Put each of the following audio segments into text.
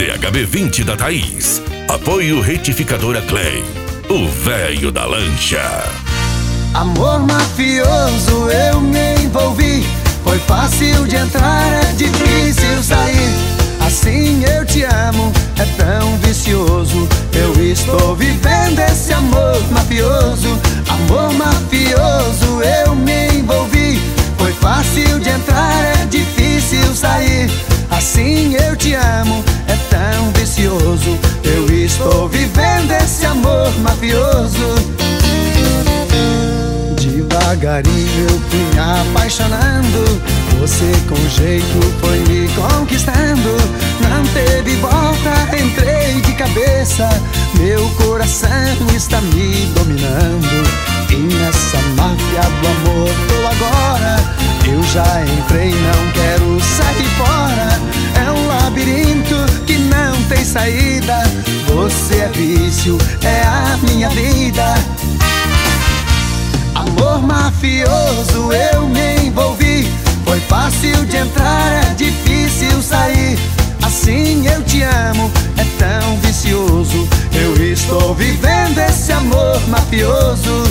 CDHB 20 da Thaís. Apoio Retificadora Clay, o véio da lancha. Amor mafioso, eu me envolvi. Foi fácil de entrar, é difícil sair. Assim eu te amo, é tão vicioso. Eu estou vivendo esse amor mafioso. Amor mafioso, eu me envolvi. Foi fácil de entrar, é difícil sair. Assim eu te amo, é tão vicioso. Eu estou vivendo esse amor mafioso. Devagarinho eu fui me apaixonando. Você com jeito foi me conquistando. Não teve volta, entrei de cabeça. Meu coração está me dominando. E nessa máfia do amor tô agora. Eu já entrei, não quero sair fora. É um labirinto que não tem saída. Você é vício, é a minha vida. Amor mafioso, eu me envolvi. Foi fácil de entrar, é difícil sair. Assim eu te amo, é tão vicioso. Eu estou vivendo esse amor mafioso.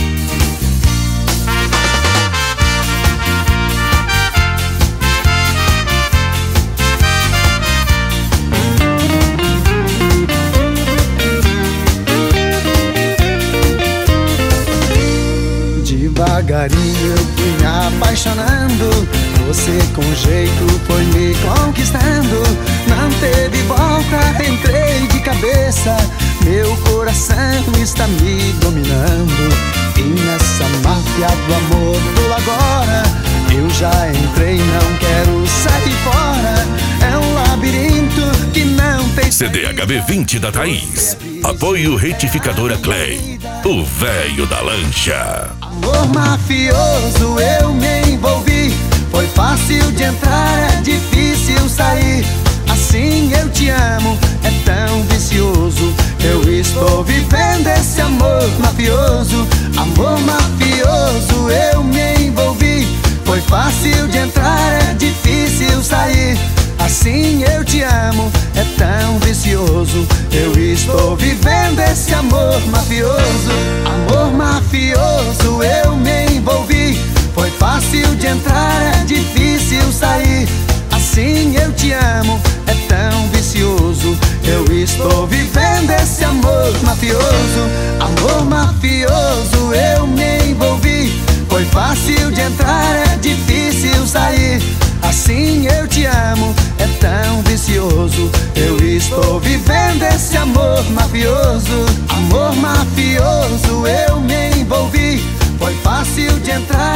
Devagarinho eu fui me apaixonando. Você com jeito foi me conquistando. Não teve volta, entrei de cabeça. Meu coração está me dominando. E nessa máfia do amor tô agora. Eu já entrei, não quero sair fora. É um labirinto que não tem CDHB 20 da Thaís. Apoio Retificadora Clay, o véio da lancha. Amor mafioso, eu me envolvi. Foi fácil de entrar, é difícil sair. Assim eu te amo, é tão vicioso. Eu estou vivendo esse amor mafioso. Amor mafioso, eu me envolvi. Foi fácil de entrar, é difícil sair. Assim eu te amo, é tão vicioso. Eu estou vivendo esse amor mafioso. Amor mafioso, eu me envolvi. Foi fácil de entrar, é difícil sair. Assim eu te amo, é tão vicioso. Eu estou vivendo esse amor mafioso. Amor mafioso, eu me envolvi. Foi fácil de entrar, é difícil sair. Assim eu te amo, é tão vicioso. Eu estou vivendo esse amor mafioso. Amor mafioso, eu me envolvi. Foi fácil de entrar.